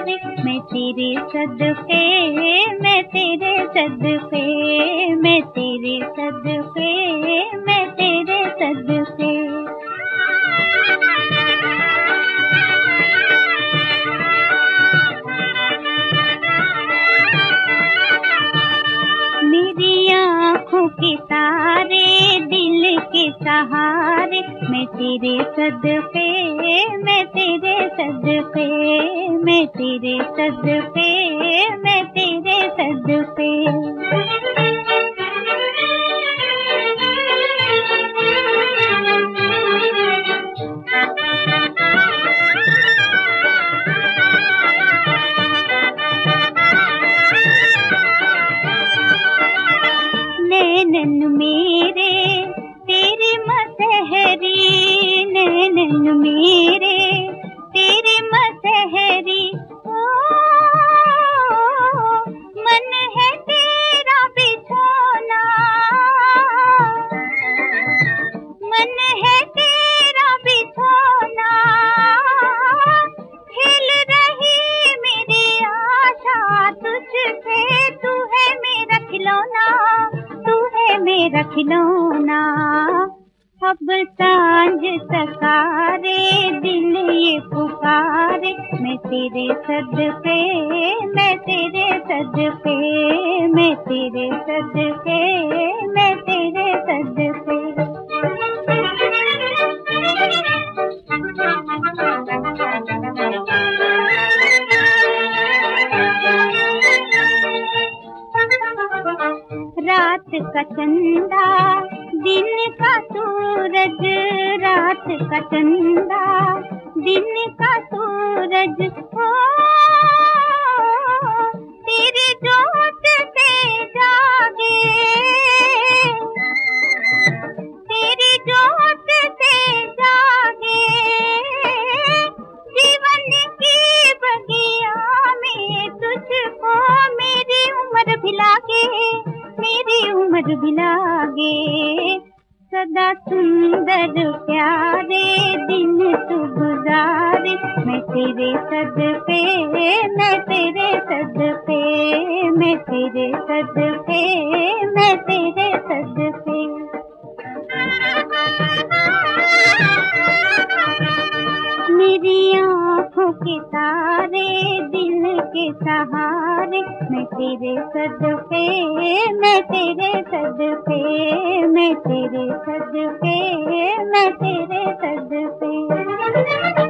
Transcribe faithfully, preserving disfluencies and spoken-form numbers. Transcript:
पुकारे, मैं तेरे सदके, मैं तेरे सदके, मैं तेरे सदके, मैं तेरे सदके। मेरी आँखों के तारे, दिल के सहारे, मैं तेरे सदके, मैं तेरे सदके, मैं तेरे सदके, मैं तेरे सदके। नैनन मेरे तेरी मसहरी, नैनन मेरे तेरी मसहरी, ओ मन है तेरा बिछोना, मन है तेरा बिछोना, खिल रही मेरी आशा तुझसे, तू है मेरा खिलौना, तू है मेरा खिलौना। अब सांझ सकारे, दिल ये पुकारे, मैं तेरे सदके, मैं तेरे सदके, मैं तेरे सदके, मैं तेरे सदके। रात का चंदा, दिन का सूरज, रात का चंदा, दिन का सूरज, ओ तेरी जोत से जागे, तेरी जोत से जागे, जीवन की बगिया में तुझको मेरी उम्र भी लागे, मेरी उम्र भी लागे। सदा सुंदर प्यारे दिन तू गुजारे, मैं तेरे सदके, मैं तेरे सदके, मैं तेरे सदके, मैं तेरे सदके। मेरी आँखों के तारे, दिल के सहारे, मैं तेरे सदके, मैं तेरे सदके, मैं तेरे सदके, मैं तेरे सदके।